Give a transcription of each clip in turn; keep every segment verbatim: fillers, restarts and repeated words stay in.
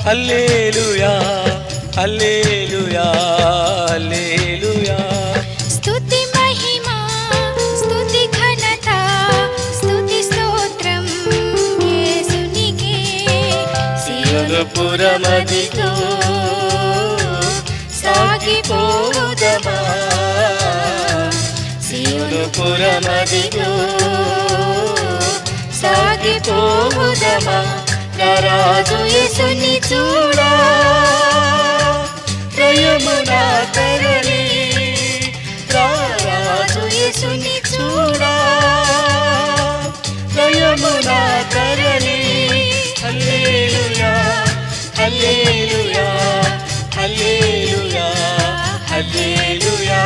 హల్లెలూయా హల్లెలూయా హల్లెలూయా. స్తుతి మహిమ స్తుతి ఘనత స్తుతి స్తోత్రం యేసునికే. సియోను పురమదిలో సాగిపోదమా, సియోను పురమదిలో సాగిపోదమా. రారాజు యేసుని చూడా హృదయమునా తరలి, రారాజు యేసుని చూడా హృదయమునా తరలి. హల్లెలూయా హల్లెలూయా హల్లెలూయా హల్లెలూయా.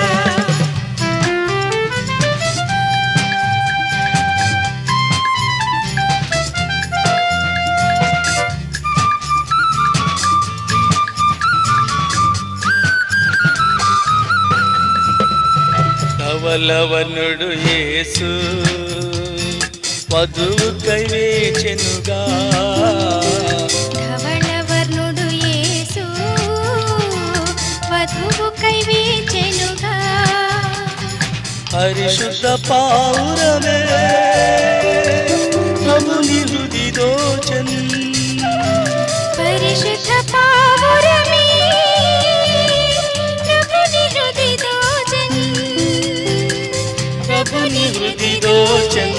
ధవలవర్ణుడు యేసు వధువుకై వేచెనుగా, ధవళవర్ణుడు యేసు వధువుకై వేచెనుగా. పరిశుద్ధ పావురమే ప్రభుని హృది దోచెన్, పరిశుద్ధ పావురమే ప్రభుని హృది దోచెన్, ప్రభుని హృది దోచెన్.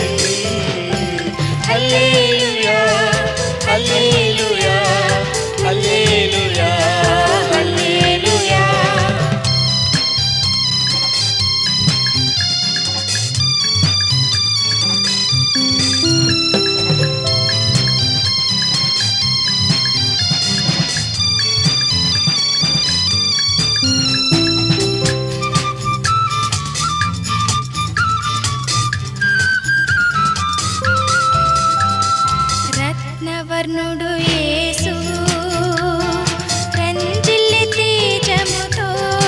హల్లెలూయా హల్లెలూయా హల్లెలూయా హల్లెలూయా. రత్నవర్ణుడు యేసు రంజిల్లె తేజముతో,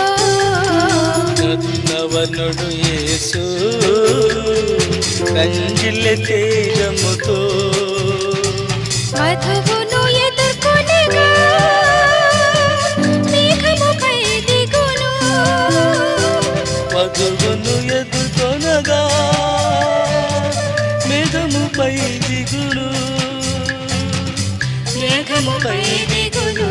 రత్నవర్ణుడు యేసు రంజిల్లె తేజముతో. వధువును ఎదుర్కొనగా మేఘముపై దిగును, వధువును ఎదుర్కొనగా మేఘముపై దిగును, మేఘముపై దిగును.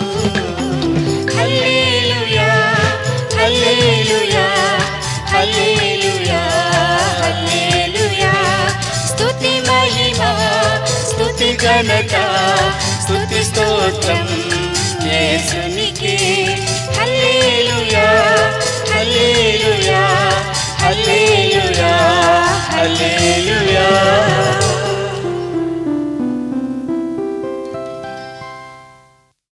హల్లెలూయా హల్లెలూయా హల్లెలూయా హల్లెలూయా. స్తుతి మహిమ స్తుతి ఘనత స్తుతి స్తోత్రం యేసునికే. హల్లెలూయా